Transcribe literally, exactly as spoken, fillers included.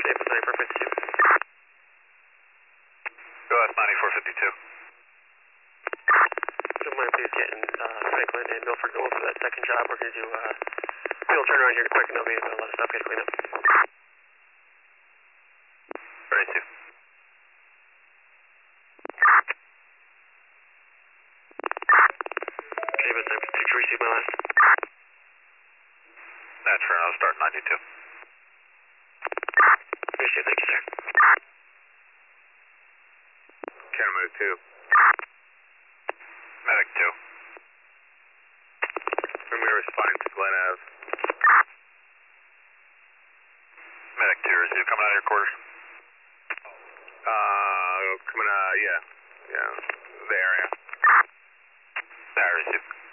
Dave with ninety-four fifty-two. Go ahead, ninety-four fifty-two. Don't mind please getting uh, Franklin and Milford going for that second job. We're going to do uh, we'll turn around here quick and they'll be able to let us up, get clean up. Ready to. Okay, but I'm did you receive my last? That's fair, I'll start ninety-two. Appreciate it, thank you, sir. Can move two. Medic two. When we respond to Glen Ave. Medic two, is you coming out of your quarters? Uh, coming out, yeah. Yeah, the area. There, is you.